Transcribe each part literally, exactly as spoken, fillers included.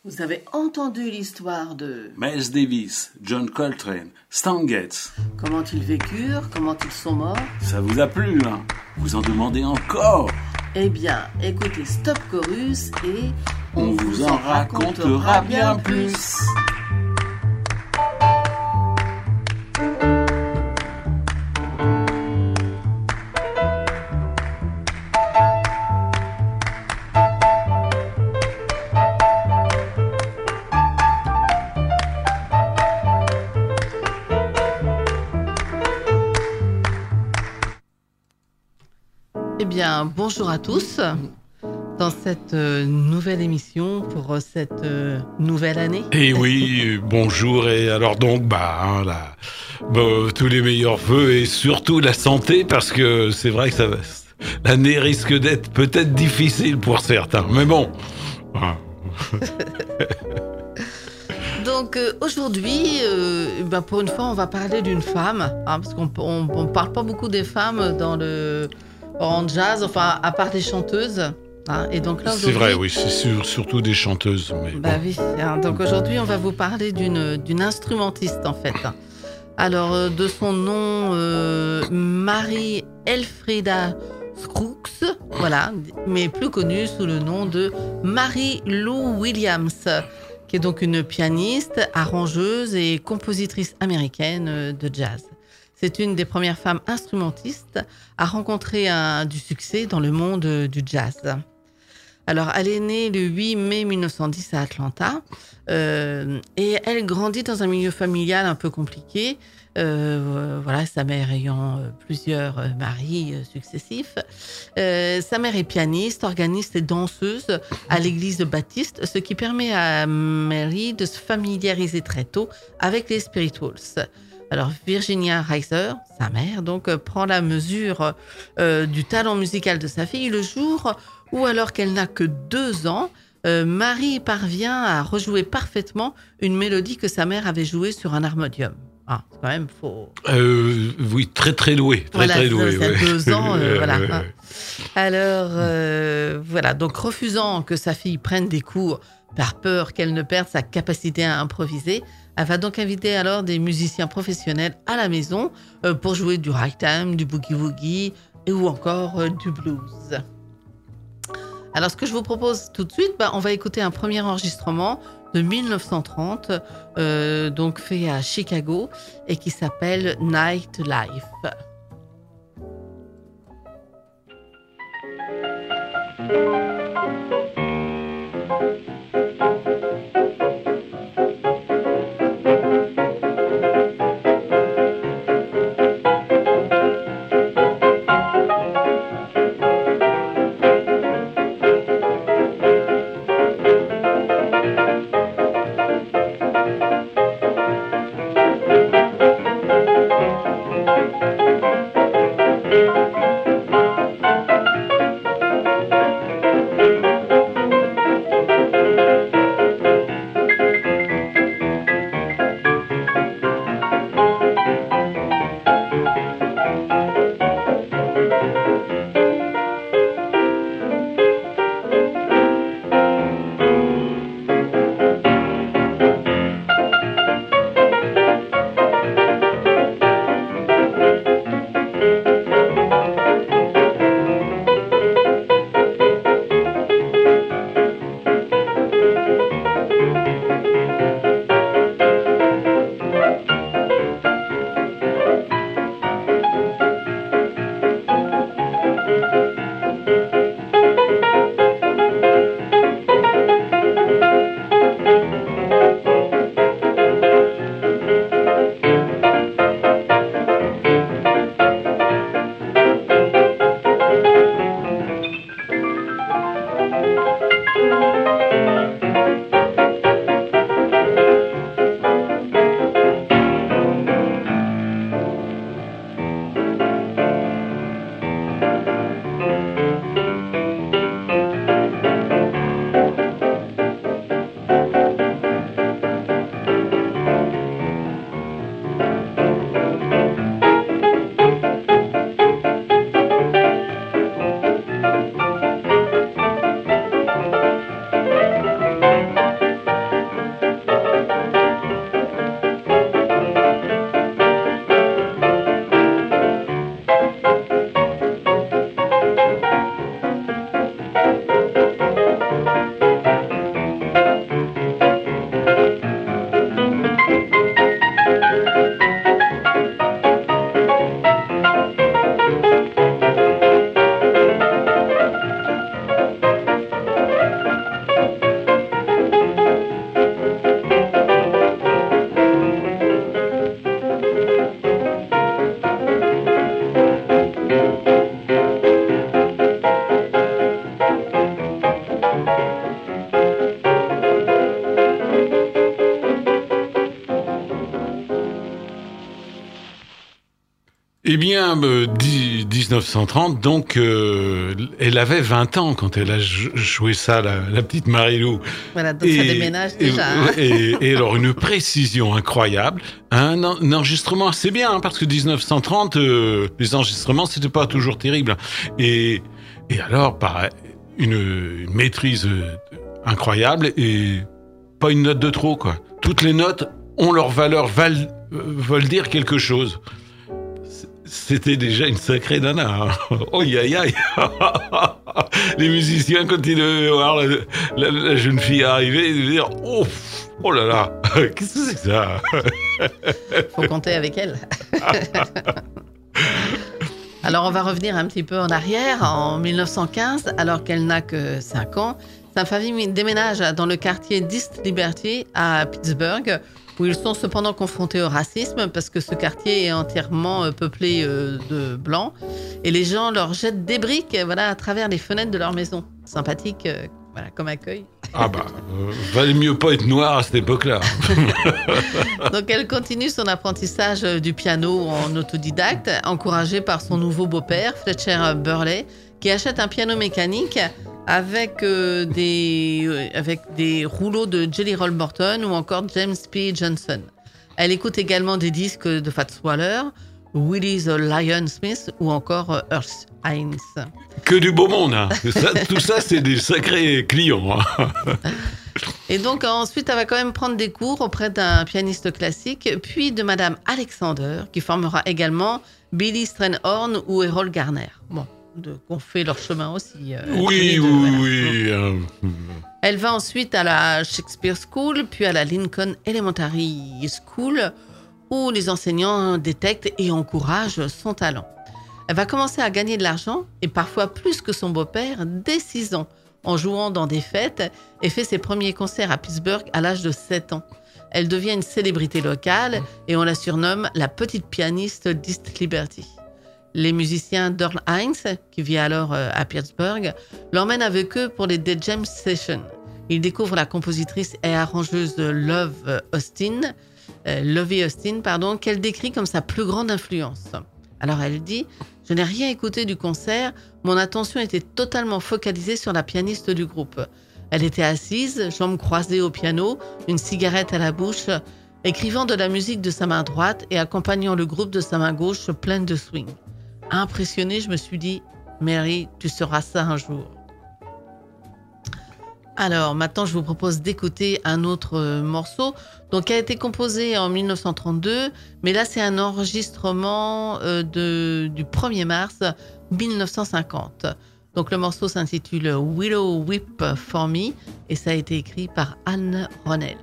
Vous avez entendu l'histoire de Miles Davis, John Coltrane, Stan Getz. Comment ils vécurent, comment ils sont morts. Ça vous a plu, hein? Vous en demandez encore? Eh bien, écoutez Stop Chorus et on, on vous en racontera bien plus. Eh bien, bonjour à tous dans cette euh, nouvelle émission pour euh, cette euh, nouvelle année. Et oui, bonjour et alors donc, bah, hein, là, bah, tous les meilleurs vœux et surtout la santé parce que c'est vrai que ça va, l'année risque d'être peut-être difficile pour certains, mais bon. Donc euh, aujourd'hui, euh, ben, pour une fois, on va parler d'une femme, hein, parce qu'on on, on parle pas beaucoup des femmes dans le en jazz, enfin à part des chanteuses. Hein, et donc là, c'est vrai, oui, c'est sur, surtout des chanteuses. Mais bah bon. oui. Hein, donc aujourd'hui, on va vous parler d'une d'une instrumentiste en fait. Alors euh, de son nom, euh, Mary Elfrida Scruggs, voilà, mais plus connue sous le nom de Mary Lou Williams, qui est donc une pianiste, arrangeuse et compositrice américaine de jazz. C'est une des premières femmes instrumentistes à rencontrer un, du succès dans le monde du jazz. Alors, elle est née le huit mai mille neuf cent dix à Atlanta euh, et elle grandit dans un milieu familial un peu compliqué. Euh, voilà, sa mère ayant plusieurs maris successifs. Euh, sa mère est pianiste, organiste et danseuse à l'église baptiste, ce qui permet à Mary de se familiariser très tôt avec les spirituals. Alors Virginia Reiser, sa mère, donc prend la mesure euh, du talent musical de sa fille le jour où, alors qu'elle n'a que deux ans, euh, Marie parvient à rejouer parfaitement une mélodie que sa mère avait jouée sur un harmonium. Ah, c'est quand même faux. Euh, oui, très très doué, très voilà, très doué. C'est ouais. deux ans, euh, voilà. Ouais, ouais. Alors euh, voilà, donc refusant que sa fille prenne des cours par peur qu'elle ne perde sa capacité à improviser, elle va donc inviter alors des musiciens professionnels à la maison euh, pour jouer du ragtime, du boogie-woogie et ou encore euh, du blues. Alors ce que je vous propose tout de suite, bah, on va écouter un premier enregistrement de mille neuf cent trente, euh, donc fait à Chicago et qui s'appelle Night Life. Eh bien, euh, dix-neuf cent trente, donc, euh, elle avait vingt ans quand elle a joué ça, la, la petite Marie-Lou. Voilà, donc et, ça déménage déjà. Et, et, et alors, une précision incroyable, un, un enregistrement assez bien, hein, parce que dix-neuf cent trente, euh, les enregistrements, c'était pas toujours terrible. Et, et alors, pareil, une, une maîtrise incroyable et pas une note de trop, quoi. Toutes les notes ont leur valeur, valent, veulent dire quelque chose. C'était déjà une sacrée nana. Hein. Oh, aïe, aïe, aïe. Les musiciens, quand ils devaient voir la, la, la jeune fille arriver, ils devaient dire oh, oh là là, qu'est-ce que c'est que ça? Faut compter avec elle. Alors, on va revenir un petit peu en arrière. En mille neuf cent quinze, alors qu'elle n'a que cinq ans, sa famille déménage dans le quartier d'East Liberty à Pittsburgh, où ils sont cependant confrontés au racisme parce que ce quartier est entièrement peuplé de blancs et les gens leur jettent des briques voilà, à travers les fenêtres de leur maison. Sympathique voilà, comme accueil. Ah bah, euh, valait mieux pas être noir à cette époque-là. Donc elle continue son apprentissage du piano en autodidacte, encouragée par son nouveau beau-père, Fletcher Burley, qui achète un piano mécanique avec, euh, des, euh, avec des rouleaux de Jelly Roll Morton ou encore James P. Johnson. Elle écoute également des disques de Fats Waller, Willie the Lion Smith ou encore Earth Hines. Que du beau monde, hein. Ça, tout ça, c'est des sacrés clients. Hein. Et donc ensuite, elle va quand même prendre des cours auprès d'un pianiste classique, puis de Madame Alexander, qui formera également Billy Strayhorn ou Errol Garner. Bon. De, qu'on fait leur chemin aussi. Euh, oui, deux, oui, voilà. oui. Elle va ensuite à la Shakespeare School, puis à la Lincoln Elementary School, où les enseignants détectent et encouragent son talent. Elle va commencer à gagner de l'argent, et parfois plus que son beau-père, dès six ans, en jouant dans des fêtes, et fait ses premiers concerts à Pittsburgh à l'âge de sept ans. Elle devient une célébrité locale, et on la surnomme la petite pianiste d'East Liberty. Les musiciens d'Earl Hines, qui vit alors à Pittsburgh, l'emmènent avec eux pour les Dead Jam Sessions. Ils découvrent la compositrice et arrangeuse Love Austin, euh, Lovie Austin, pardon, qu'elle décrit comme sa plus grande influence. Alors elle dit « Je n'ai rien écouté du concert, mon attention était totalement focalisée sur la pianiste du groupe. Elle était assise, jambes croisées au piano, une cigarette à la bouche, écrivant de la musique de sa main droite et accompagnant le groupe de sa main gauche pleine de swing. » Impressionnée, je me suis dit « Mary, tu seras ça un jour. » Alors, maintenant, je vous propose d'écouter un autre euh, morceau donc, qui a été composé en mille neuf cent trente-deux, mais là, c'est un enregistrement euh, de, du premier mars mille neuf cent cinquante. Donc, le morceau s'intitule « Willow Whip for Me » et ça a été écrit par Anne Ronell.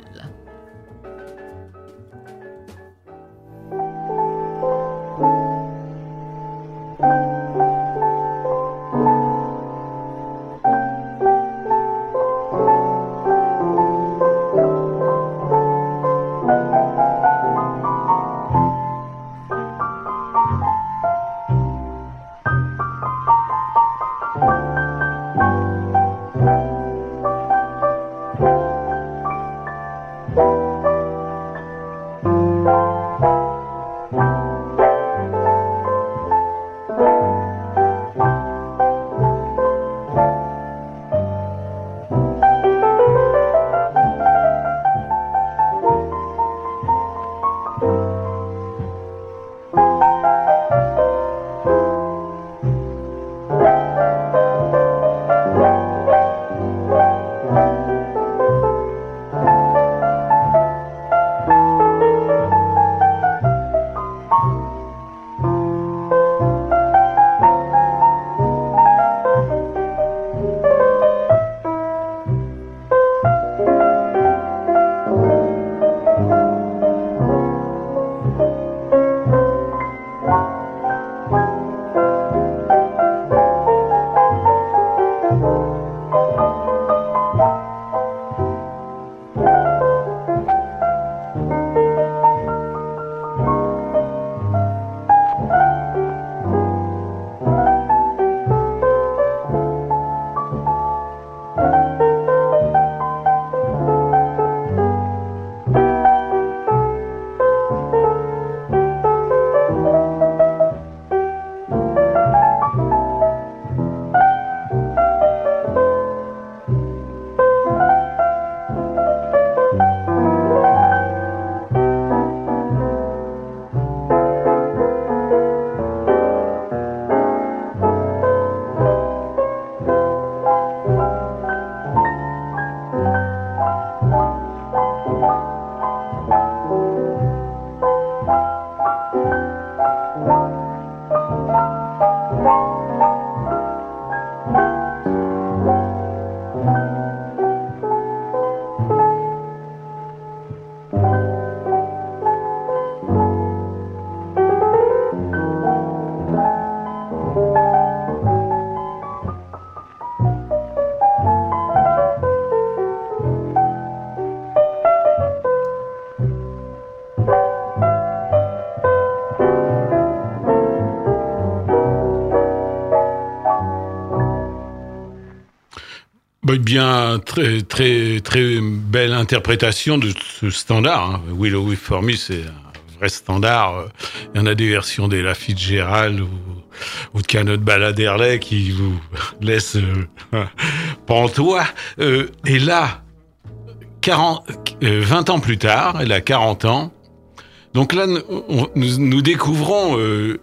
bien, très, très, très belle interprétation de ce standard. Hein. Willow Will For Me, c'est un vrai standard. Il y en a des versions d'Ella Fitzgerald ou, ou de Canot Baladerley qui vous laissent euh, pantois. Euh, et là, quarante, euh, vingt ans plus tard, elle a quarante ans. Donc là, nous, nous, nous découvrons euh,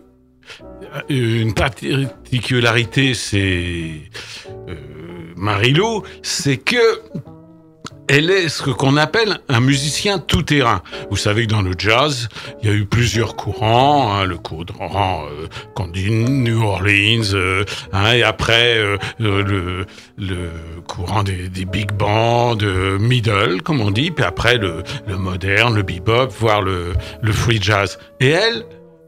une particularité, c'est euh, Marie-Lou, c'est que elle est ce qu'on appelle un musicien tout-terrain. Vous savez que dans le jazz, il y a eu plusieurs courants, hein, le courant euh, qu'on dit New Orleans, euh, hein, et après euh, le, le courant des, des big bands, euh, middle, comme on dit, puis après le, le moderne, le bebop, voire le, le free jazz. Et elle,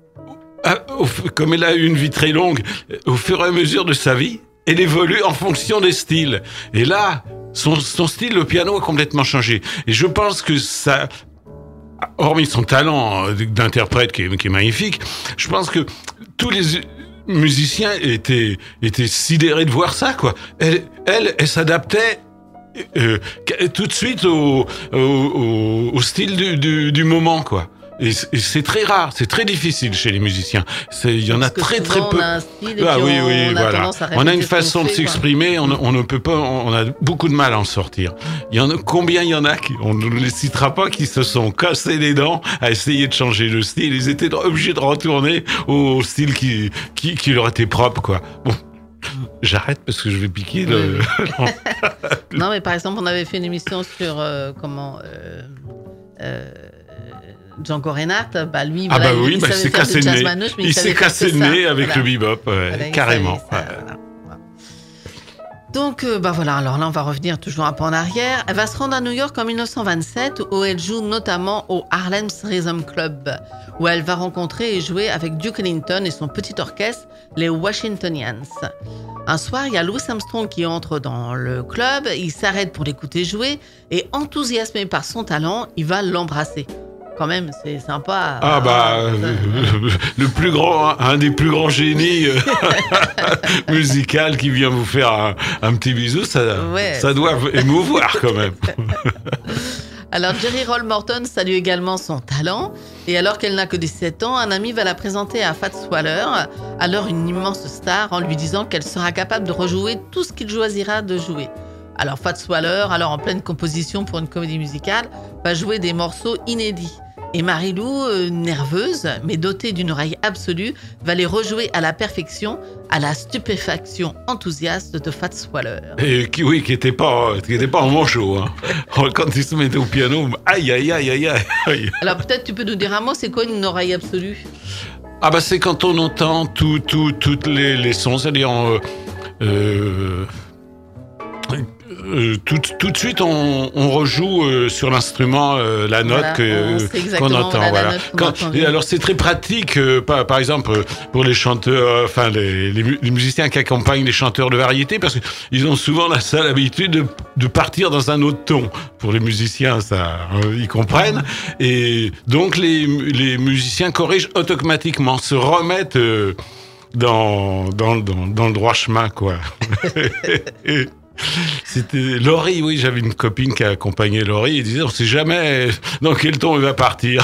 comme elle a eu une vie très longue, au fur et à mesure de sa vie, elle évolue en fonction des styles. Et là, son, son style, le piano, a complètement changé. Et je pense que ça, hormis son talent d'interprète qui est, qui est magnifique, je pense que tous les musiciens étaient, étaient sidérés de voir ça, quoi. Elle, elle, elle s'adaptait euh, tout de suite au, au, au, au style du, du, du moment, quoi. Et c'est très rare, c'est très difficile chez les musiciens. Il y en a très très peu. On a un style et ah oui, on, oui, on a voilà. On a une façon de s'exprimer, on, on ne peut pas, on a beaucoup de mal à en sortir. Il y en a, combien il y en a qui, on ne les citera pas, qui se sont cassés les dents à essayer de changer le style. Ils étaient obligés de retourner au style qui, qui, qui leur était propre, quoi. Bon. J'arrête parce que je vais piquer le. Oui. Non, mais par exemple, on avait fait une émission sur euh, comment. Euh, euh, Django Reinhardt, bah lui, ah voilà, bah oui, il, bah il s'est cassé le nez. Manouche, il, il s'est cassé le nez avec voilà. le bebop, ouais, voilà, carrément. Ça, ouais. Voilà. Donc, euh, bah voilà, alors là, on va revenir toujours un peu en arrière. Elle va se rendre à New York en dix-neuf cent vingt-sept, où elle joue notamment au Harlem's Rhythm Club, où elle va rencontrer et jouer avec Duke Ellington et son petit orchestre, les Washingtonians. Un soir, il y a Louis Armstrong qui entre dans le club, il s'arrête pour l'écouter jouer, et enthousiasmé par son talent, il va l'embrasser. Quand même, c'est sympa. Ah bah, euh, le, le plus grand, un des plus grands génies musical qui vient vous faire un, un petit bisou, ça, ouais, ça doit émouvoir quand même. Alors Jerry Roll Morton salue également son talent, et alors qu'elle n'a que dix-sept ans, un ami va la présenter à Fats Waller, alors une immense star, en lui disant qu'elle sera capable de rejouer tout ce qu'il choisira de jouer. Alors Fats Waller, alors en pleine composition pour une comédie musicale, va jouer des morceaux inédits. Et Marie-Lou, euh, nerveuse, mais dotée d'une oreille absolue, va les rejouer à la perfection, à la stupéfaction enthousiaste de Fats Waller. Et qui, oui, qui n'était pas, qui était pas en manchot. Hein. Quand il se mettait au piano, aïe, aïe, aïe, aïe, aïe. Alors peut-être tu peux nous dire un mot, c'est quoi une oreille absolue ? Ah bah c'est quand on entend tout, tout, toutes les, les sons, c'est-à-dire... Euh, euh, Euh, tout, tout de suite, on, on rejoue euh, sur l'instrument euh, la note voilà, que, qu'on entend. La, voilà. la note qu'on Quand, entend et alors, c'est très pratique, euh, par, par exemple, pour les chanteurs, enfin, les, les, les musiciens qui accompagnent les chanteurs de variété, parce qu'ils ont souvent la seule habitude de, de partir dans un autre ton. Pour les musiciens, ça, euh, ils comprennent. Et donc, les, les musiciens corrigent automatiquement, se remettent euh, dans, dans, dans, dans le droit chemin, quoi. et, C'était Laurie, oui, j'avais une copine qui a accompagné Laurie et disait on sait jamais dans quel ton il va partir.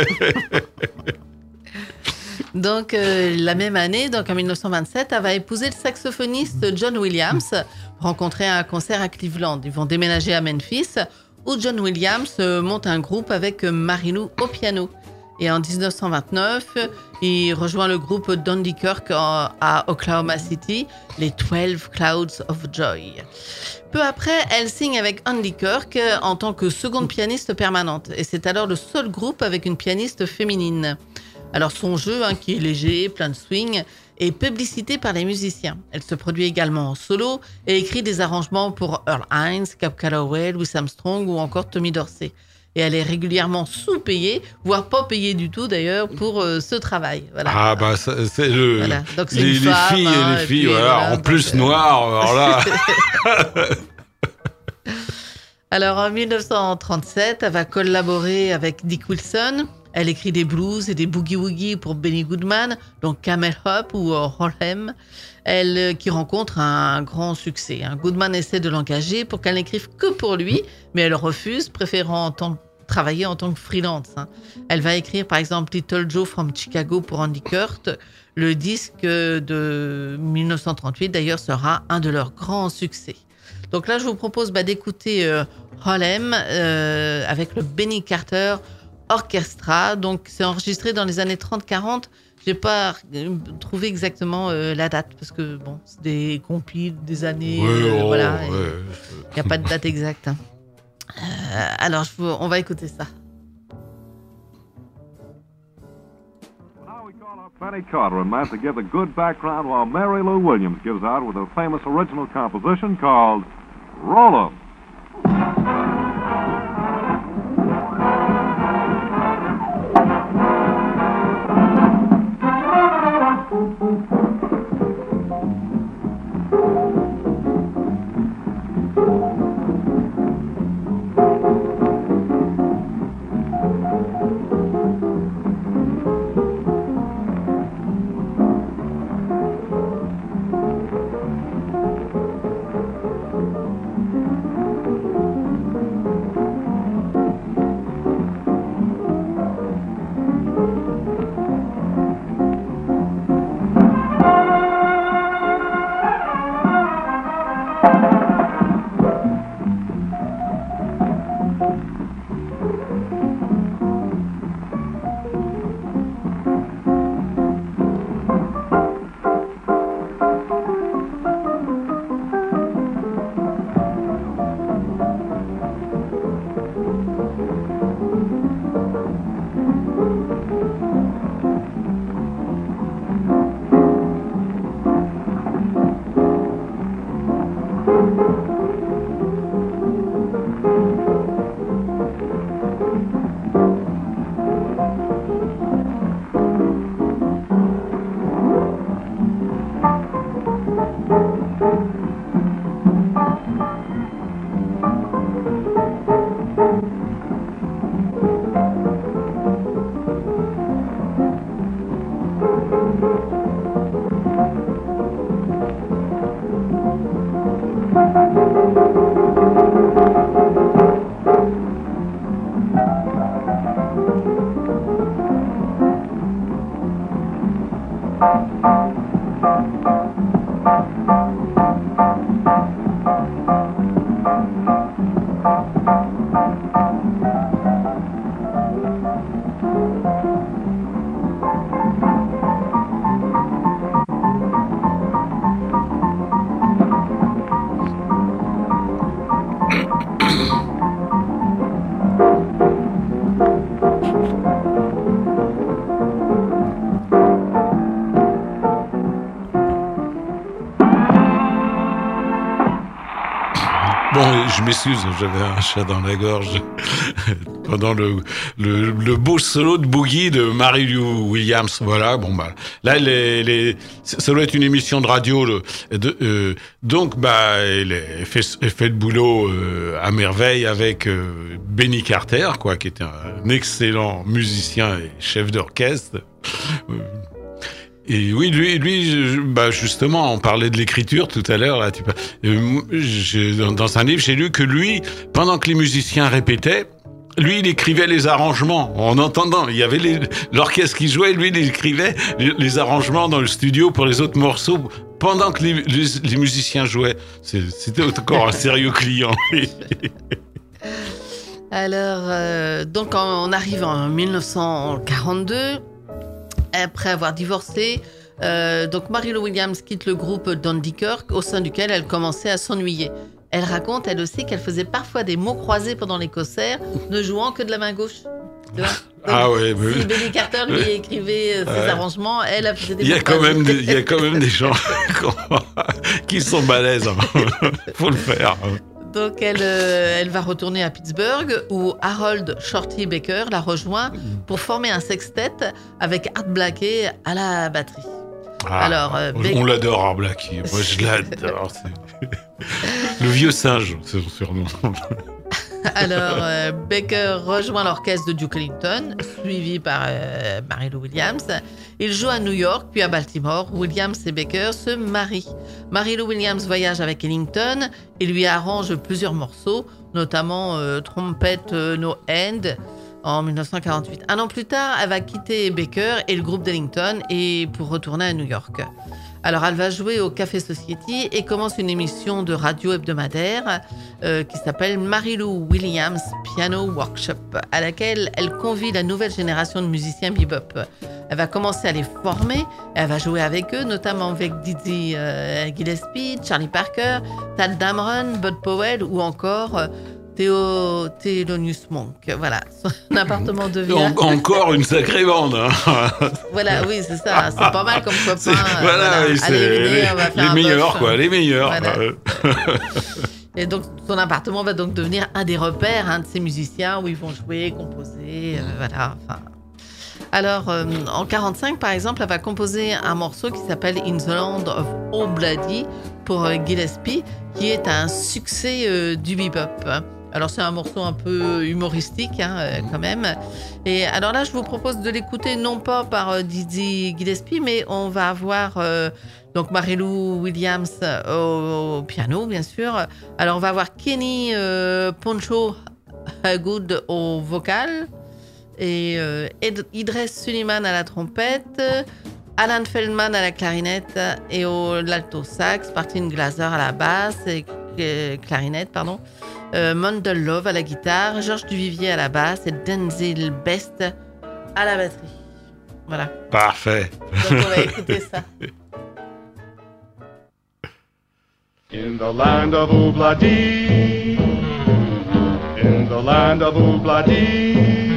Donc euh, la même année, donc en dix-neuf cent vingt-sept, elle va épouser le saxophoniste John Williams, rencontré à un concert à Cleveland. Ils vont déménager à Memphis, où John Williams euh, monte un groupe avec Marie-Lou au piano. Et en dix-neuf cent vingt-neuf, il rejoint le groupe d'Andy Kirk à Oklahoma City, les twelve Clouds of Joy. Peu après, elle signe avec Andy Kirk en tant que seconde pianiste permanente. Et c'est alors le seul groupe avec une pianiste féminine. Alors son jeu, hein, qui est léger, plein de swing, est publicité par les musiciens. Elle se produit également en solo et écrit des arrangements pour Earl Hines, Cab Calloway, Louis Armstrong ou encore Tommy Dorsey. Et elle est régulièrement sous-payée, voire pas payée du tout d'ailleurs, pour euh, ce travail. Voilà. Ah bah ça, c'est le voilà. Donc, c'est les, les filles hein, et les filles, voilà, voilà, en donc, plus euh... noires, alors là. Alors en dix-neuf cent trente-sept, elle va collaborer avec Dick Wilson Elle écrit des blues et des boogie-woogie pour Benny Goodman, donc Camel Up ou euh, Harlem, elle, euh, qui rencontre un grand succès. Hein. Goodman essaie de l'engager pour qu'elle n'écrive que pour lui, mais elle refuse, préférant en tant, travailler en tant que freelance. Hein. Elle va écrire par exemple Little Joe from Chicago pour Andy Kurt. Le disque de dix-neuf cent trente-huit d'ailleurs sera un de leurs grands succès. Donc là je vous propose bah, d'écouter euh, Harlem euh, avec le Benny Carter Orchestra. Donc c'est enregistré dans les années trente quarante. J'ai pas trouvé exactement euh, la date parce que bon, c'est des compiles des années, Ouais, euh, oh, voilà. Il ouais. n'y a pas de date exacte. Hein. Euh, alors, je vous- on va écouter ça. Now we call up Benny Carter and Matt to give a good background while Mary Lou Williams gives out with a famous original composition called Roll 'em. Bon, je m'excuse, j'avais un chat dans la gorge pendant le, le, le beau solo de boogie de Mary Lou Williams. Voilà, bon bah là, les, les, ça doit être une émission de radio. Le, de, euh, donc bah, elle, elle, fait, elle fait le boulot euh, à merveille avec euh, Benny Carter, quoi, qui était un excellent musicien et chef d'orchestre. Euh, Et oui, lui, lui, bah justement, on parlait de l'écriture tout à l'heure. Là, tu peux, euh, j'ai, dans un livre, j'ai lu que lui, pendant que les musiciens répétaient, lui, il écrivait les arrangements. En entendant, il y avait les, l'orchestre qui jouait, lui, il écrivait les, les arrangements dans le studio pour les autres morceaux pendant que les, les, les musiciens jouaient. C'est, c'était encore un sérieux client. Alors, euh, donc on arrive en dix-neuf cent quarante-deux. Après avoir divorcé, euh, donc Mary Lou Williams quitte le groupe d'Andy Kirk, au sein duquel elle commençait à s'ennuyer. Elle raconte, elle aussi, qu'elle faisait parfois des mots croisés pendant les concerts, ne jouant que de la main gauche. Tu vois. Donc, Ah ouais, si oui. Benny Carter lui écrivait euh, ses Ouais. arrangements, elle elle faisait des Il y a mots quand croisés. même, des, il y a quand même des gens qui sont balèzes. Hein. Faut le faire. Donc elle, euh, elle va retourner à Pittsburgh où Harold Shorty Baker la rejoint pour former un sextet avec Art Blakey à la batterie. Ah, Alors, euh, on, Beck- on l'adore, Art Blakey. Moi, je l'adore. C'est... Le vieux singe, c'est son surnom. Alors, euh, Baker rejoint l'orchestre de Duke Ellington, suivi par euh, Mary Lou Williams. Il joue à New York, puis à Baltimore. Williams et Baker se marient. Mary Lou Williams voyage avec Ellington et lui arrange plusieurs morceaux, notamment euh, Trompette euh, No End en dix-neuf cent quarante-huit. Un an plus tard, elle va quitter Baker et le groupe d'Ellington et pour retourner à New York. Alors, elle va jouer au Café Society et commence une émission de radio hebdomadaire euh, qui s'appelle Mary Lou Williams Piano Workshop, à laquelle elle convie la nouvelle génération de musiciens bebop. Elle va commencer à les former, elle va jouer avec eux, notamment avec Dizzy euh, Gillespie, Charlie Parker, Tadd Dameron, Bud Powell ou encore euh, Theo Thelonious Monk. Voilà, son appartement devient... En- encore une sacrée bande. Hein. Voilà, oui, c'est ça. C'est pas mal comme copain. C'est- voilà, oui, c'est Allez, venez, les, on va faire les un meilleurs, bœuf. quoi, les meilleurs. Voilà. Euh, Et donc, son appartement va donc devenir un des repères hein, de ces musiciens où ils vont jouer, composer, euh, voilà. Enfin. Alors, euh, en quarante-cinq, par exemple, elle va composer un morceau qui s'appelle In the Land of Obladi pour euh, Gillespie, qui est un succès euh, du bebop. Alors, c'est un morceau un peu humoristique, hein, euh, quand même. Et alors là, je vous propose de l'écouter non pas par euh, Dizzy Gillespie, mais on va avoir euh, donc Mary Lou Williams euh, au, au piano, bien sûr. Alors, on va avoir Kenny euh, Poncho Good au vocal et euh, Ed- Idris Suleiman à la trompette, Alan Feldman à la clarinette et au l'alto sax, Martin Glaser à la basse et euh, clarinette, pardon. Euh, Mondel Love à la guitare, Georges Duvivier à la basse et Denzel Best à la batterie. Voilà. Parfait. Donc on va écouter ça. In the land of Obladi, in the land of Obladi,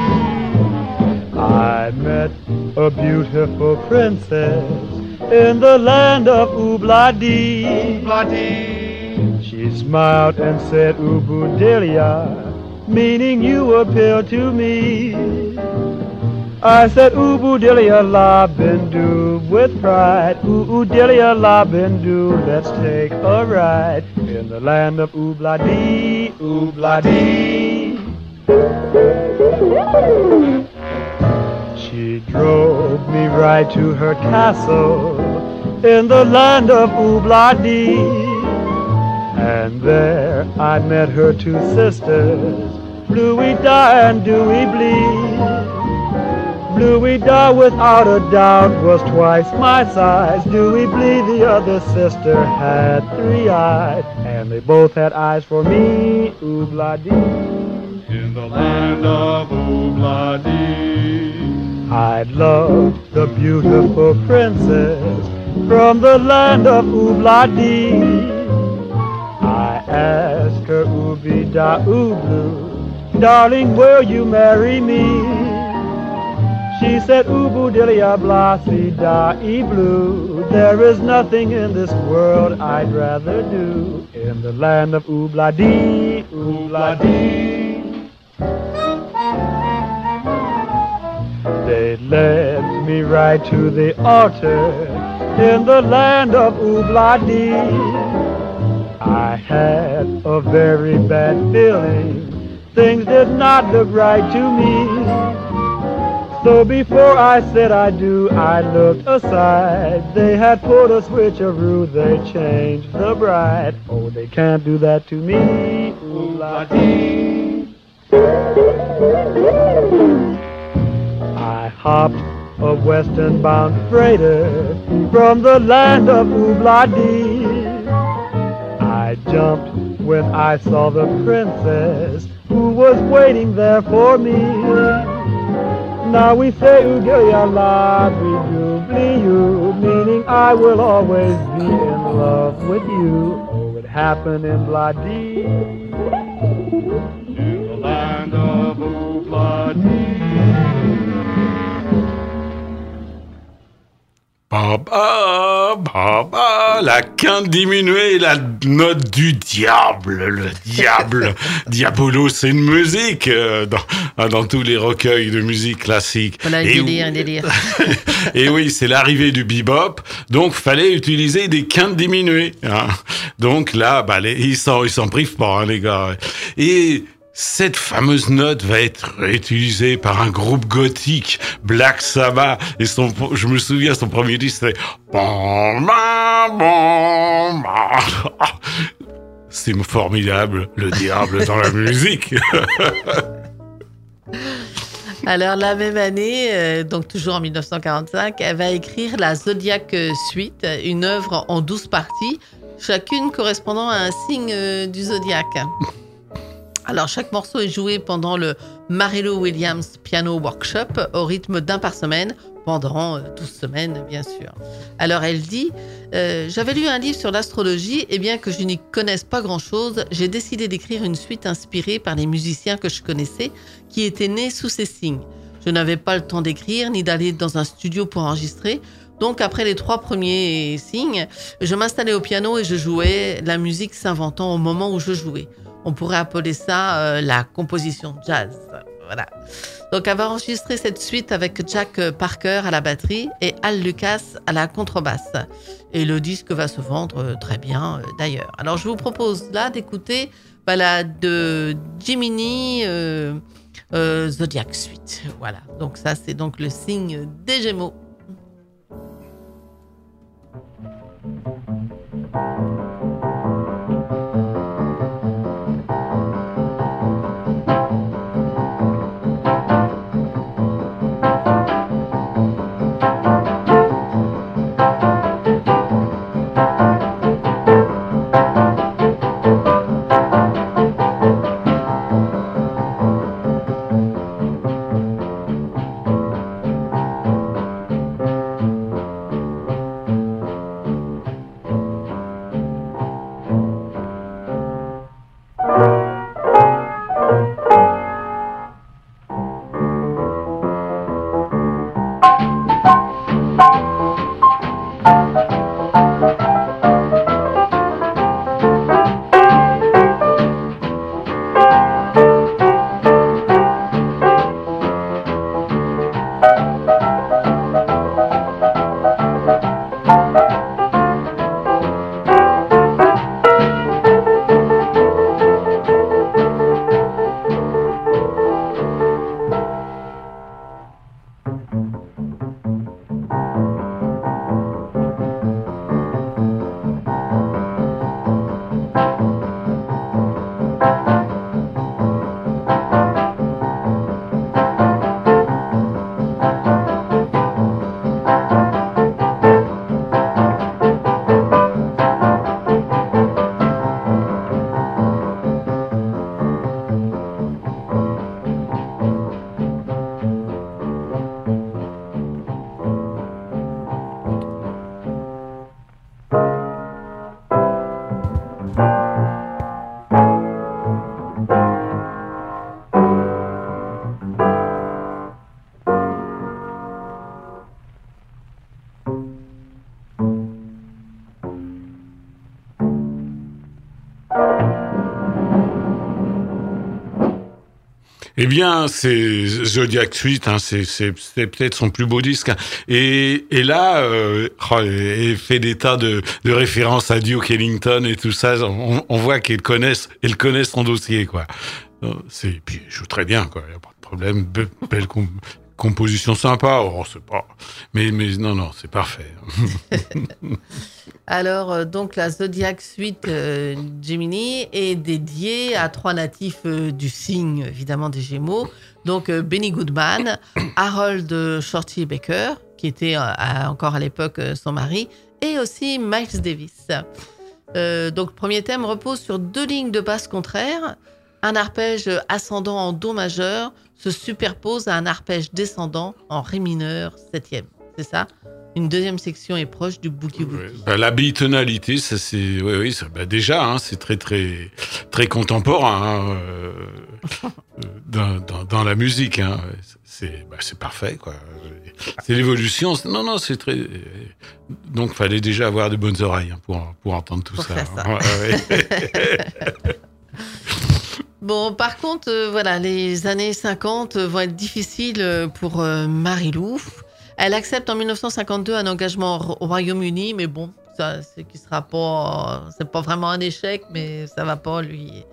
I met a beautiful princess in the land of Obladi. Obladi. She smiled and said, Ubudelia, meaning you appeal to me. I said, Ubudelia la bindu with pride. Ubudelia la bindu, let's take a ride in the land of Obladi, Obladi. She drove me right to her castle in the land of Obladi. And there I met her two sisters, Bluey Da and Dewey Blee. Bluey Da without a doubt was twice my size. Dewey Blee, the other sister, had three eyes, and they both had eyes for me, Obladi. In the land of Obladi, I loved the beautiful princess from the land of Obladi. I asked her, Ooby da Ooblu, darling, will you marry me? She said, Ubu dillia blasi da e blue. There is nothing in this world I'd rather do in the land of Obladi, Obladi. They led me right to the altar in the land of Obladi. I had a very bad feeling, things did not look right to me. So before I said I do, I looked aside. They had pulled a switcheroo, they changed the bride. Oh, they can't do that to me, Obladi. I hopped a western-bound freighter from the land of Obladi. I jumped when I saw the princess who was waiting there for me. Now we say Ugelia la bli you, meaning I will always be in love with you. Oh, it happened in Bladi, in the land of Obladi. Ba, ba, ba, ba, la quinte diminuée, la note du diable, le diable. Diabolo, c'est une musique euh, dans, dans tous les recueils de musique classique. Voilà, Et délire, où- délire. Et oui, c'est l'arrivée du bebop, donc fallait utiliser des quintes diminuées. Hein. Donc là, bah, les, ils s'en, ils s'en privent pas, hein, les gars. Et cette fameuse note va être utilisée par un groupe gothique, Black Sabbath, et son, je me souviens, son premier disque, c'était bon, bon, bon, bon. C'est formidable, le diable dans la musique. Alors, la même année, euh, donc toujours en dix-neuf cent quarante-cinq, elle va écrire la Zodiac Suite, une œuvre en douze parties, chacune correspondant à un signe euh, du zodiaque. Alors, chaque morceau est joué pendant le Mary-Lou Williams Piano Workshop au rythme d'un par semaine, pendant euh, douze semaines, bien sûr. Alors, elle dit euh, « J'avais lu un livre sur l'astrologie et bien que je n'y connaisse pas grand-chose, j'ai décidé d'écrire une suite inspirée par les musiciens que je connaissais qui étaient nés sous ces signes. Je n'avais pas le temps d'écrire ni d'aller dans un studio pour enregistrer. Donc, après les trois premiers signes, je m'installais au piano et je jouais, la musique s'inventant au moment où je jouais. On pourrait appeler ça euh, la composition jazz. » Voilà. Donc, elle va enregistrer cette suite avec Jack Parker à la batterie et Al Lucas à la contrebasse. Et le disque va se vendre très bien, euh, d'ailleurs. Alors, je vous propose là d'écouter bah, la de Jiminy euh, euh, Zodiac Suite. Voilà. Donc, ça, c'est donc le signe des Gémeaux. Eh bien, c'est Zodiac Suite, hein, c'est, c'est, c'est peut-être son plus beau disque. Hein. Et, et là, euh, oh, elle fait des tas de, de références à Duke Ellington et tout ça. On, on voit qu'elle connaissent, elle connaît son dossier, quoi. C'est, puis elle joue très bien, quoi. Y a pas de problème. Be- belle com- composition sympa. Oh, c'est pas. Mais, mais non, non, c'est parfait. Alors, euh, donc, la Zodiac Suite euh, Gemini est dédiée à trois natifs euh, du signe, évidemment, des Gémeaux. Donc, euh, Benny Goodman, Harold Shorty Baker, qui était euh, à, encore à l'époque euh, son mari, et aussi Miles Davis. Euh, donc, le premier thème repose sur deux lignes de basse contraires. Un arpège ascendant en Do majeur se superpose à un arpège descendant en Ré mineur septième. C'est ça ? Une deuxième section est proche du boogie-woogie. Ouais, bah, la bitonalité, ça c'est, oui, oui, ça, bah, déjà, hein, c'est très, très, très contemporain hein, euh, dans, dans, dans la musique. Hein, c'est, bah, c'est parfait, quoi. C'est l'évolution. C'est, non, non, c'est très. Donc, fallait déjà avoir de bonnes oreilles hein, pour pour entendre tout pour ça. Faire ça. Hein. Ouais, ouais. Bon, par contre, euh, voilà, les années cinquante vont être difficiles pour euh, Mary-Lou. Elle accepte en dix-neuf cent cinquante-deux un engagement au Royaume-Uni, mais bon, ça, c'est qui sera pas, c'est pas vraiment un échec, mais ça va pas lui.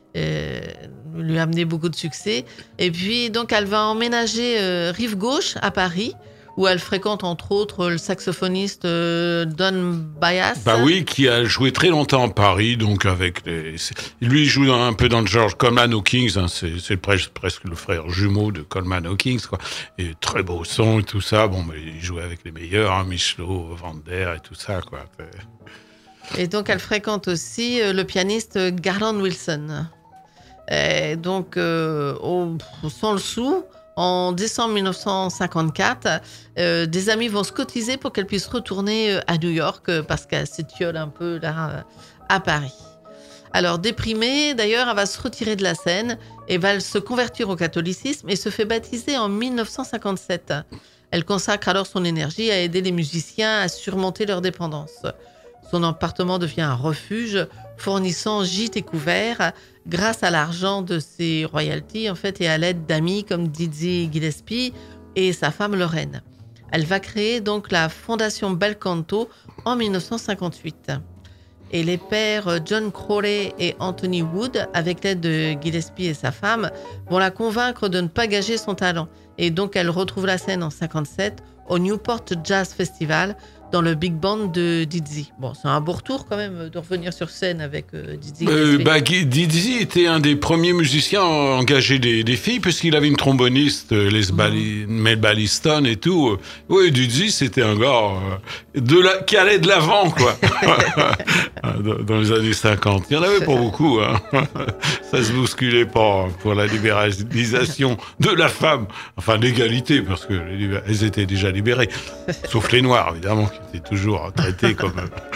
euh, lui a amené beaucoup de succès. Et puis, donc, elle va emménager euh, rive gauche à Paris, où elle fréquente entre autres le saxophoniste euh, Don Byas. Bah oui, qui a joué très longtemps à Paris, donc avec les... Lui, il joue dans, un peu dans le genre Coleman Hawkins, hein, c'est, c'est presque, presque le frère jumeau de Coleman Hawkins, quoi. Et très beau son et tout ça. Bon, mais il jouait avec les meilleurs, hein, Michelot, Vander et tout ça, quoi. Et donc, elle fréquente aussi euh, le pianiste Garland Wilson. Et donc, euh, au, sans le sou, en décembre mille neuf cent cinquante-quatre, euh, des amis vont se cotiser pour qu'elle puisse retourner à New York euh, parce qu'elle s'étiole un peu là à Paris. Alors déprimée, d'ailleurs, elle va se retirer de la scène et va se convertir au catholicisme et se fait baptiser en mille neuf cent cinquante-sept. Elle consacre alors son énergie à aider les musiciens à surmonter leur dépendance. Son appartement devient un refuge fournissant gîtes et couverts grâce à l'argent de ses royalties en fait, et à l'aide d'amis comme Dizzy Gillespie et sa femme Lorraine. Elle va créer donc la fondation Bel Canto en mille neuf cent cinquante-huit. Et les pères John Crowley et Anthony Wood, avec l'aide de Gillespie et sa femme, vont la convaincre de ne pas gager son talent. Et donc elle retrouve la scène en cinquante-sept au Newport Jazz Festival dans le big band de Dizzy. Bon, c'est un beau retour quand même de revenir sur scène avec euh, Dizzy. Euh, bah, Dizzy était un des premiers musiciens à engager des, des filles, puisqu'il avait une tromboniste, les Bali, mmh. Mel Balliston et tout. Oui, Dizzy, c'était un gars euh, de la, qui allait de l'avant, quoi. dans, dans les années cinquante. Il n'y en avait pas beaucoup. Hein. Ça se bousculait pas pour la libéralisation de la femme. Enfin, l'égalité, parce qu'elles étaient déjà libérées. Sauf les Noirs, évidemment, qui étaient toujours traités comme...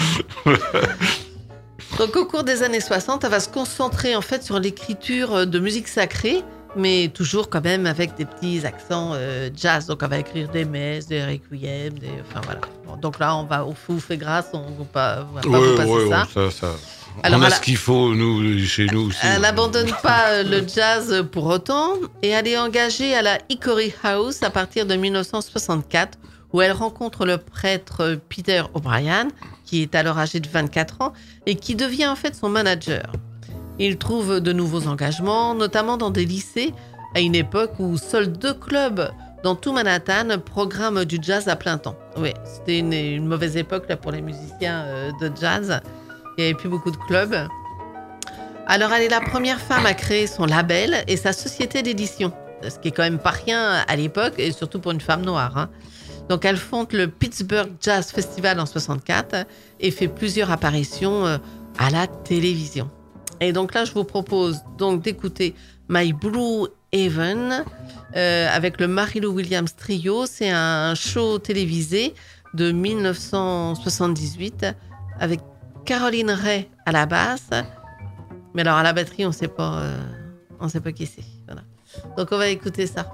Donc, au cours des années soixante, elle va se concentrer en fait sur l'écriture de musique sacrée, mais toujours quand même avec des petits accents euh, jazz. Donc, elle va écrire des messes, des requiem, des... Enfin, voilà. Bon, donc là, on va au fou fait grâce, on ne va pas, on va pas ouais, vous passer ouais, ça. Ouais, ça, ça. Alors, on a elle ce qu'il faut, nous, chez nous aussi. Elle n'abandonne pas le jazz pour autant et elle est engagée à la Hickory House à partir de mille neuf cent soixante-quatre, où elle rencontre le prêtre Peter O'Brien, qui est alors âgé de vingt-quatre ans et qui devient en fait son manager. Il trouve de nouveaux engagements, notamment dans des lycées, à une époque où seuls deux clubs dans tout Manhattan programment du jazz à plein temps. Oui, c'était une, une mauvaise époque là, pour les musiciens euh, de jazz. Il n'y avait plus beaucoup de clubs. Alors, elle est la première femme à créer son label et sa société d'édition, ce qui est quand même pas rien à l'époque, et surtout pour une femme noire. Hein. Donc, elle fonde le Pittsburgh Jazz Festival en soixante-quatre et fait plusieurs apparitions à la télévision. Et donc là, je vous propose donc d'écouter My Blue Heaven euh, avec le Mary-Lou Williams Trio. C'est un show télévisé de mille neuf cent soixante-dix-huit avec Caroline Ray à la basse, mais alors à la batterie, on sait pas, euh, on sait pas qui c'est. Voilà. Donc on va écouter ça.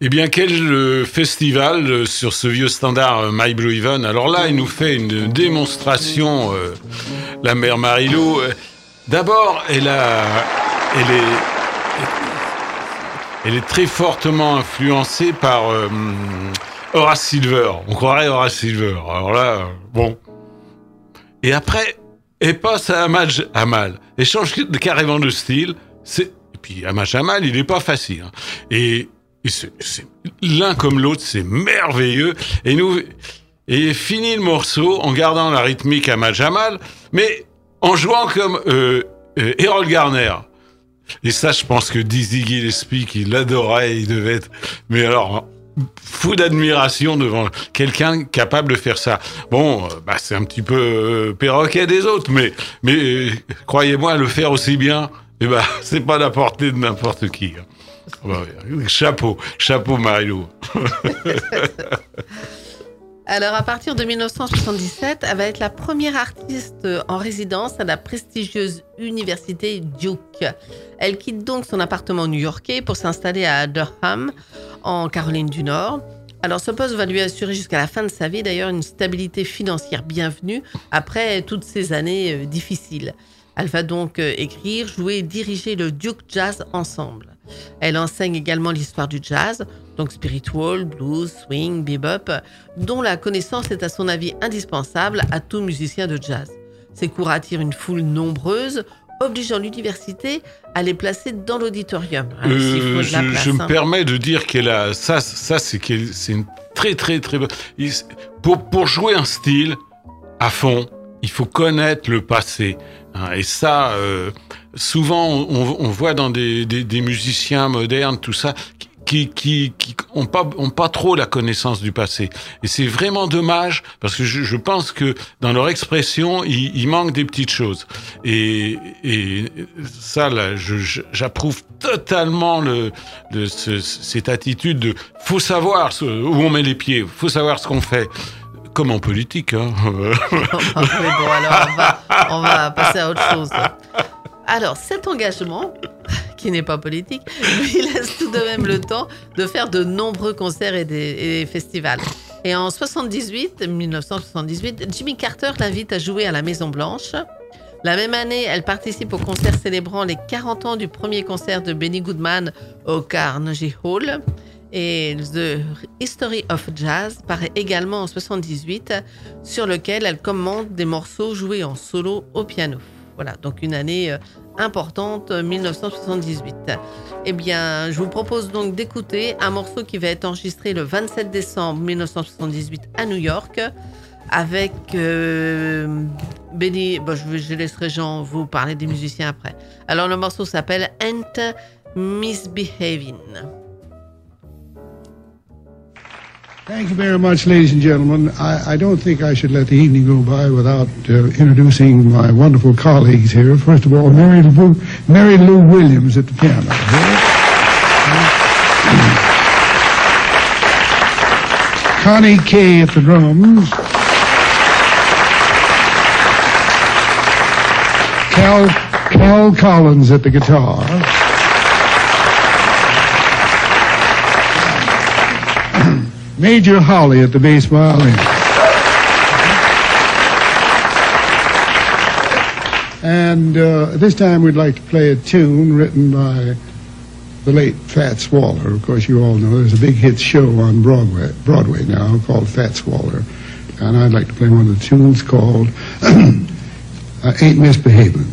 Eh bien, quel euh, festival euh, sur ce vieux standard euh, My Blue Heaven. Alors là, il nous fait une démonstration, euh, la mère Marie-Lou. Euh, d'abord, elle, a, elle, est, elle est très fortement influencée par euh, Horace Silver. On croirait Horace Silver. Alors là, euh, bon. Et après, elle passe à Amal Jamal. Elle change carrément de style. C'est... Et puis, Amal Jamal, il n'est pas facile. Hein. Et... Et c'est, c'est, l'un comme l'autre, c'est merveilleux. Et nous, et fini le morceau en gardant la rythmique à Amal Jamal, mais en jouant comme euh, euh, Errol Garner. Et ça, je pense que Dizzy Gillespie, qui l'adorait, il devait être, mais alors, fou d'admiration devant quelqu'un capable de faire ça. Bon, bah, c'est un petit peu euh, perroquet des autres, mais, mais euh, croyez-moi, le faire aussi bien, eh ben, c'est pas la portée de n'importe qui. Bah, chapeau, chapeau Marie-Lou. Alors, à partir de dix-neuf cent soixante-dix-sept, elle va être la première artiste en résidence à la prestigieuse université Duke. Elle quitte donc son appartement new-yorkais pour s'installer à Durham, en Caroline du Nord. Alors, ce poste va lui assurer jusqu'à la fin de sa vie, d'ailleurs, une stabilité financière bienvenue après toutes ces années euh, difficiles. Elle va donc euh, écrire, jouer et diriger le Duke Jazz Ensemble. Elle enseigne également l'histoire du jazz, donc spiritual, blues, swing, bebop, dont la connaissance est à son avis indispensable à tout musicien de jazz. Ses cours attirent une foule nombreuse, obligeant l'université à les placer dans l'auditorium. Hein, euh, je place, je hein. me permets de dire qu'elle a ça, ça c'est qu'elle, c'est une très très très bonne. Pour pour jouer un style à fond, il faut connaître le passé. Hein, et ça, euh, souvent, on, on voit dans des, des, des musiciens modernes, tout ça, qui qui qui ont pas ont pas trop la connaissance du passé. Et c'est vraiment dommage parce que je, je pense que dans leur expression, il, il manque des petites choses. Et et ça, là, je, j'approuve totalement le, le ce, cette attitude de faut savoir ce, où on met les pieds, faut savoir ce qu'on fait. Comme en politique, hein. Oui, bon, alors on va, on va passer à autre chose. Alors, cet engagement, qui n'est pas politique, lui laisse tout de même le temps de faire de nombreux concerts et des, et des festivals. Et en soixante-dix-huit, dix-neuf cent soixante-dix-huit, Jimmy Carter l'invite à jouer à la Maison-Blanche. La même année, elle participe au concert célébrant les quarante ans du premier concert de Benny Goodman au Carnegie Hall. Et The History of Jazz paraît également en soixante-dix-huit, sur lequel elle commente des morceaux joués en solo au piano. Voilà, donc une année importante, dix-neuf cent soixante-dix-huit. Eh bien, je vous propose donc d'écouter un morceau qui va être enregistré le vingt-sept décembre mille neuf cent soixante-dix-huit à New York, avec euh, Benny... Bon, je, je laisserai Jean vous parler des musiciens après. Alors, le morceau s'appelle « Ain't Misbehavin'. » Thank you very much, ladies and gentlemen. I, I don't think I should let the evening go by without uh, introducing my wonderful colleagues here. First of all, Mary Lou, Mary Lou Williams at the piano. Connie Kay at the drums. Cal, Cal Collins at the guitar. Major Holly at the bass violin. And uh, this time we'd like to play a tune written by the late Fats Waller. Of course, you all know there's a big hit show on Broadway, Broadway now called Fats Waller. And I'd like to play one of the tunes called uh, Ain't Misbehavin'.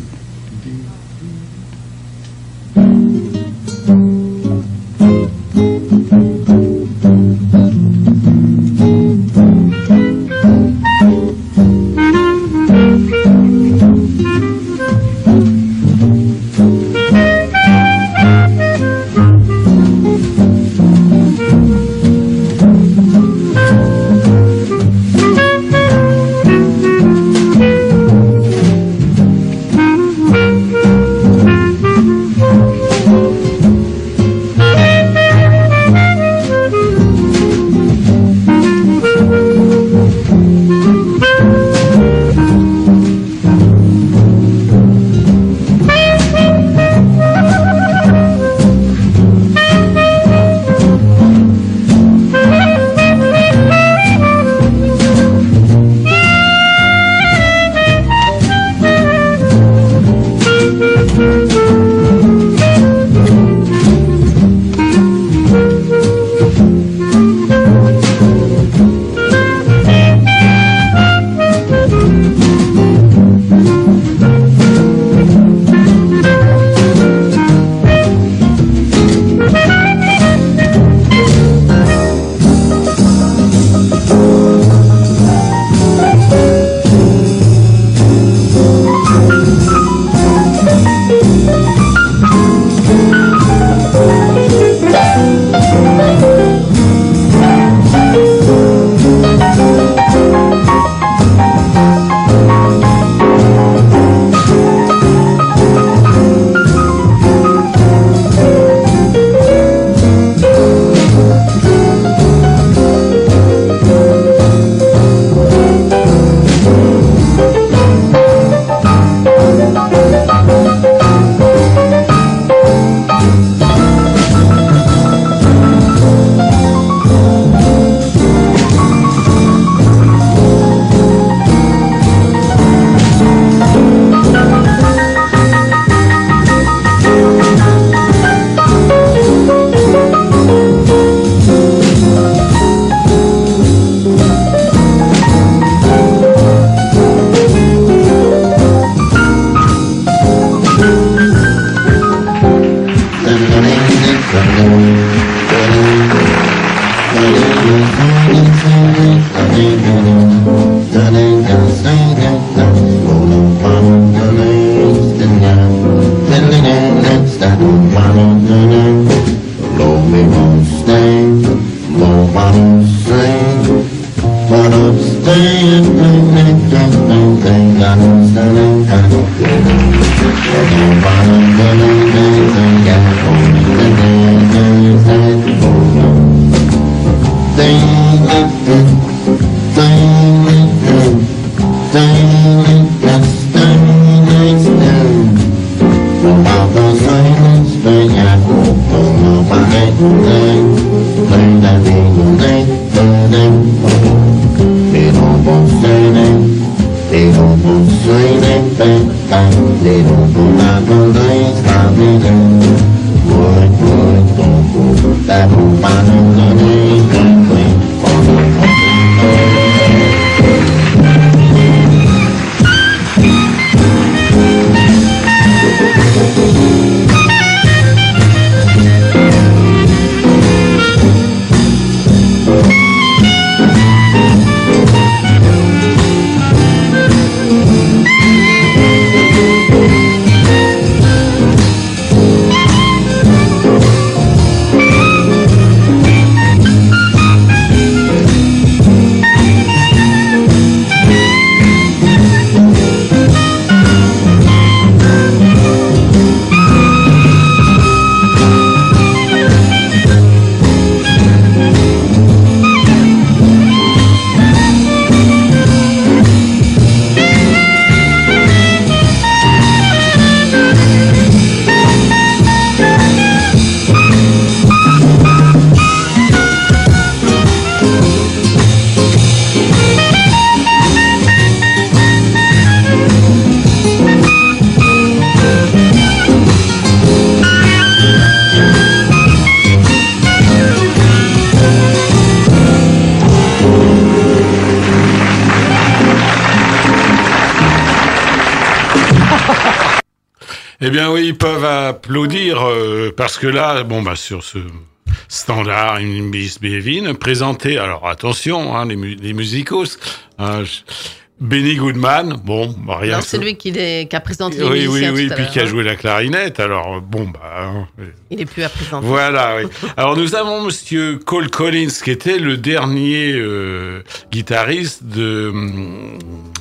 Eh bien oui, ils peuvent applaudir euh, parce que là, bon bah sur ce standard, une Miss Bevin présenté. Alors attention, hein, les, mu- les musicos. Hein, je- Benny Goodman, bon, bah, rien. Non, que c'est ça. lui qui, les, qui a présenté les Oui, oui, musiciens oui, tout à puis l'heure, qui a hein. joué la clarinette. Alors bon, bah. Hein, Il est plus à présenter. Voilà, oui. Alors nous avons Monsieur Cole Collins, qui était le dernier euh, guitariste de hum,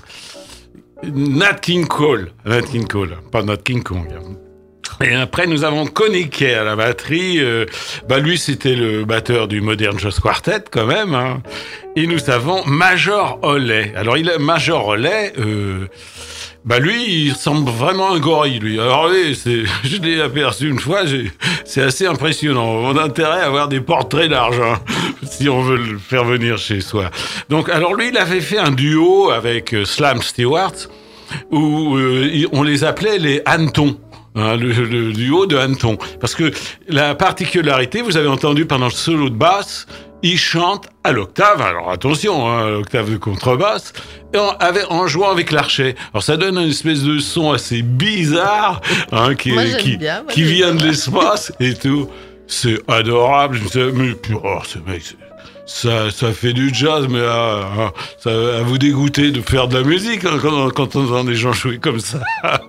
Nat King Cole. Nat King Cole, pas Nat King Kong. Et après, nous avons Connie Kay à la batterie. Euh, bah lui, c'était le batteur du Modern Jazz Quartet, quand même. Hein. Et nous avons Major Holley. Alors, il est Major Holley. Euh, bah lui, il ressemble vraiment à un gorille, lui. Alors oui, c'est, je l'ai aperçu une fois. J'ai, c'est assez impressionnant. On a intérêt à avoir des portraits d'argent si on veut le faire venir chez soi. Donc, alors lui, il avait fait un duo avec euh, Slam Stewart où euh, on les appelait les hannetons. Hein, le, le duo de hanneton. Parce que la particularité, vous avez entendu pendant le solo de basse, il chante à l'octave, alors attention, hein, à l'octave de contrebasse, et en, avec, en jouant avec l'archet. Alors ça donne une espèce de son assez bizarre, hein, qui, Moi, est- j'aime qui, bien, moi, qui j'aime vient bien. de l'espace et tout. C'est adorable. Je me disais, mais oh, ce mec, c'est- ça, ça fait du jazz, mais à, à- ça, à vous dégoûter de faire de la musique hein, quand, quand on entend des gens jouer comme ça.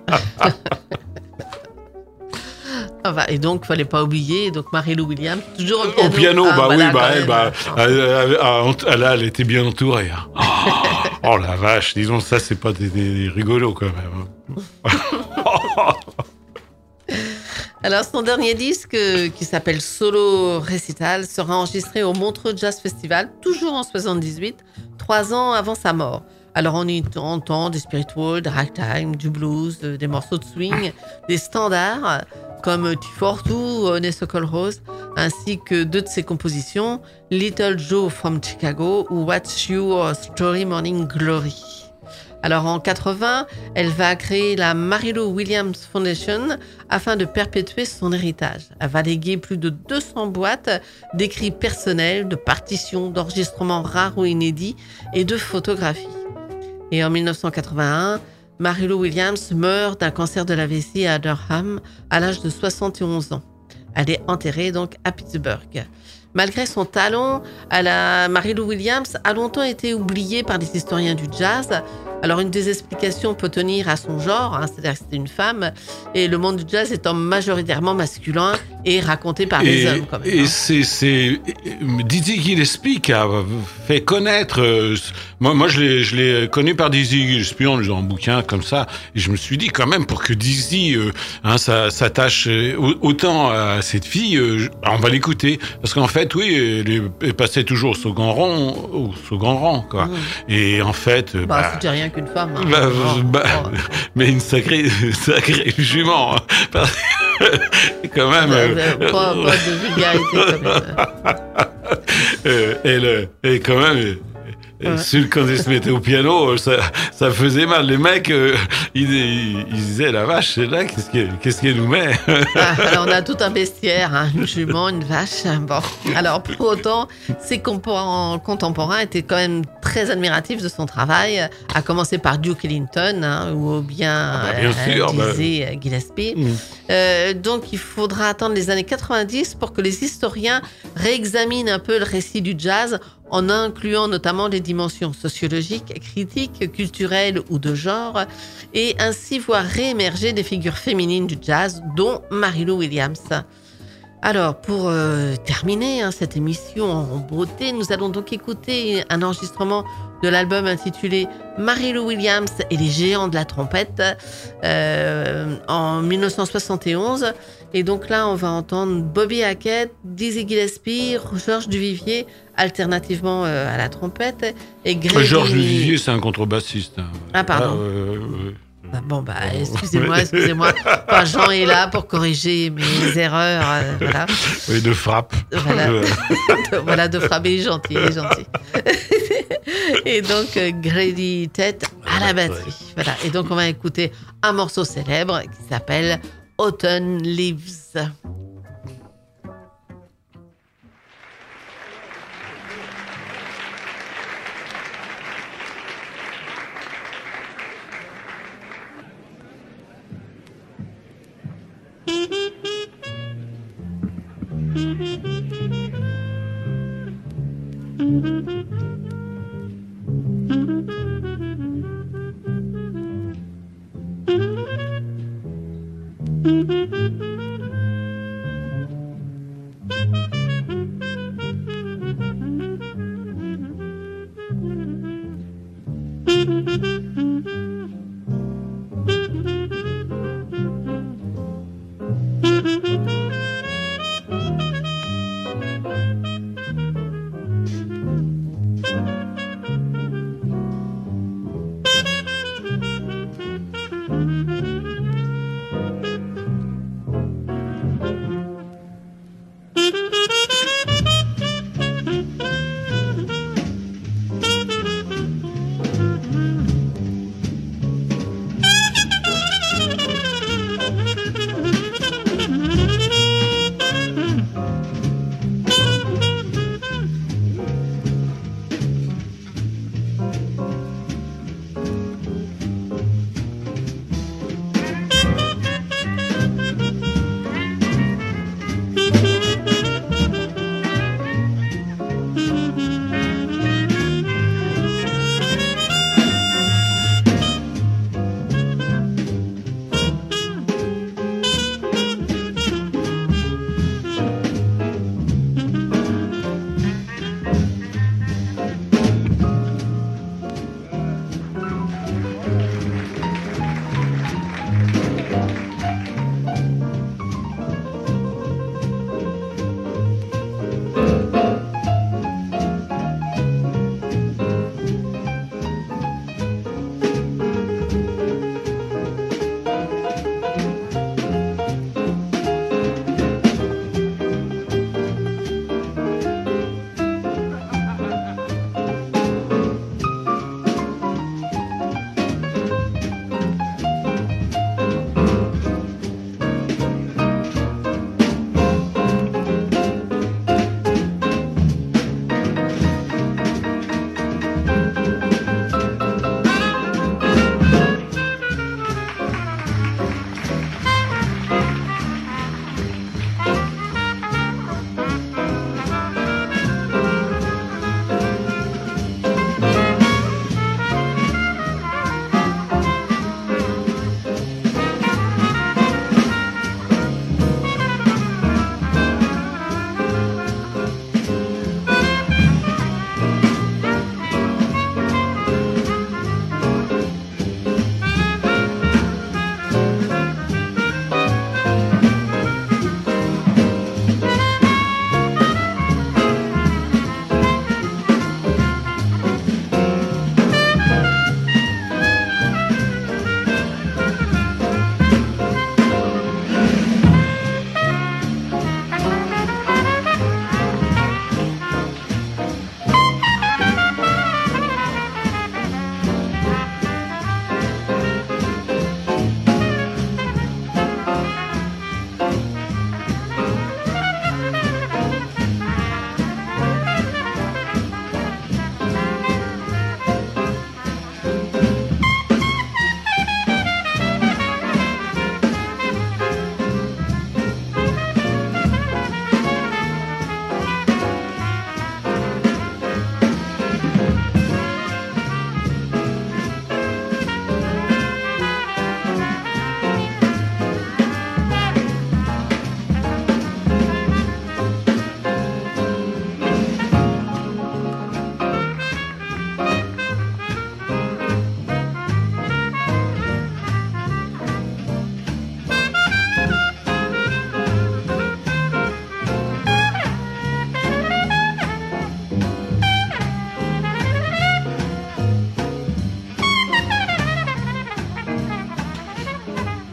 Ah bah, et donc, il fallait pas oublier, donc Marie-Lou Williams, toujours au piano. Au piano, Ah, bah voilà, oui, bah, quand elle, même. bah, Attends. elle, elle- elle- elle- elle était bien entourée. Hein. Oh, oh la vache, disons, ça, c'est pas des, des rigolos quand même. Alors, son dernier disque, euh, qui s'appelle Solo Recital, sera enregistré au Montreux Jazz Festival, toujours en soixante-dix-huit, trois ans avant sa mort. Alors, on y entend des spirituals, des ragtime, du blues, euh, des morceaux de swing, des standards euh, comme T quarante-deux ou Honeysuckle Rose, ainsi que deux de ses compositions, Little Joe from Chicago ou What's Your Story Morning Glory. Alors en quatre-vingts, elle va créer la Marie-Lou Williams Foundation afin de perpétuer son héritage. Elle va léguer plus de deux cents boîtes d'écrits personnels, de partitions, d'enregistrements rares ou inédits et de photographies. Et en mille neuf cent quatre-vingt-un, Marie-Lou Williams meurt d'un cancer de la vessie à Durham à l'âge de soixante et onze ans. Elle est enterrée donc à Pittsburgh. Malgré son talent, elle a, Mary-Lou Williams a longtemps été oubliée par les historiens du jazz. Alors, une des explications peut tenir à son genre, hein, c'est-à-dire que c'était une femme, et le monde du jazz étant majoritairement masculin et raconté par des Et, hommes. Quand même, et hein. c'est, c'est Dizzy Gillespie qui a fait connaître. euh, moi, moi, je l'ai, je l'ai connu par Dizzy Gillespie en lisant un bouquin comme ça, et je me suis dit quand même pour que Dizzy euh, hein, ça, s'attache euh, autant à cette fille, euh, je- on va l'écouter parce qu'en fait, oui, elle, est- elle passait toujours au second rang, au second rang, quoi. Mmh. Et en fait, euh, Bah, bah, c'était rien qu'une femme. Hein. bah, Oh, bah, oh. mais une sacrée, sacrée jument. Hein, parce que, quand même. Euh, euh, euh, pas, pas de vulgarité quand même. euh, elle, euh, elle, quand même, euh, Ouais. celui, quand elle se mettait au piano, ça, ça faisait mal. Les mecs, euh, ils, ils, ils disaient, la vache, c'est là, qu'est-ce qu'elle, qu'est-ce qu'elle nous met? Ah, alors on a tout un bestiaire, hein, une jument, une vache. Bon, alors pour autant, ses compor- contemporains étaient quand même très admiratifs de son travail, à commencer par Duke Ellington, hein, ou bien, Ah bah, bien sûr, bah. Dizzy Gillespie. Mm. Euh, donc il faudra attendre les années quatre-vingt-dix pour que les historiens réexaminent un peu le récit du jazz en incluant notamment les dimensions sociologiques, critiques, culturelles ou de genre, et ainsi voir réémerger des figures féminines du jazz, dont Mary-Lou Williams. Alors, pour euh, terminer hein, cette émission en beauté, nous allons donc écouter un enregistrement de l'album intitulé Mary-Lou Williams et les géants de la trompette euh, en mille neuf cent soixante et onze. Et donc là, on va entendre Bobby Hackett, Dizzy Gillespie, Georges Duvivier, alternativement euh, à la trompette, et Grady... Georges Duvivier, c'est un contrebassiste. Hein. Ah, pardon. euh, euh, Ah, bon, bah, excusez-moi, excusez-moi. Enfin, Jean est là pour corriger mes erreurs. euh, voilà. oui, de frappe. Voilà. Euh, De- voilà, de frapper, il est gentil, il est gentil. Et donc, euh, Grady Tate à la batterie. Voilà. Et donc, on va écouter un morceau célèbre qui s'appelle Autumn Leaves.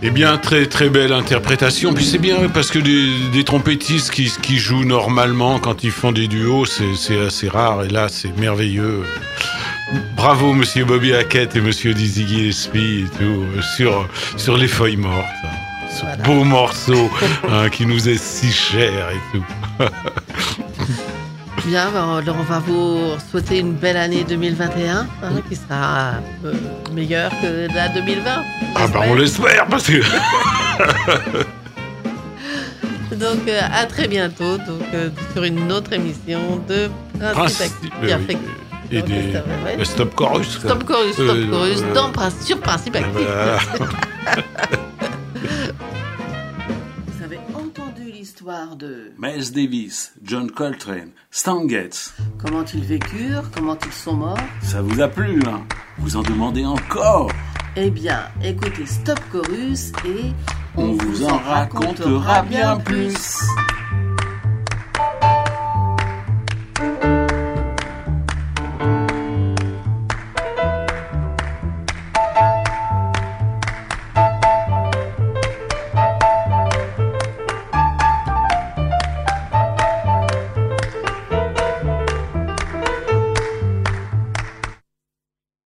Eh bien, très très belle interprétation. Puis c'est bien parce que des, des trompettistes qui, qui jouent normalement quand ils font des duos, c'est, c'est assez rare. Et là, c'est merveilleux. Bravo, monsieur Bobby Hackett et monsieur Dizzy Gillespie et tout, sur, sur Les Feuilles Mortes. Hein, ce voilà. beau morceau hein, qui nous est si cher et tout. Bien, alors on va vous souhaiter une belle année deux mille vingt et un, hein, qui sera euh, meilleure que la deux mille vingt. Ah bah on l'espère, parce que... Donc euh, à très bientôt, donc, euh, sur une autre émission de Principe Actif. Et des... ouais. Stop Chorus. Stop Chorus, Stop euh, Chorus, euh, dans, sur Principe Actif. Voilà. L'histoire de Miles Davis, John Coltrane, Stan Getz. Comment ils vécurent, comment ils sont morts. Ça vous a plu, hein? Vous en demandez encore? Eh bien, écoutez Stop Chorus et on, on vous en racontera, racontera bien plus. plus.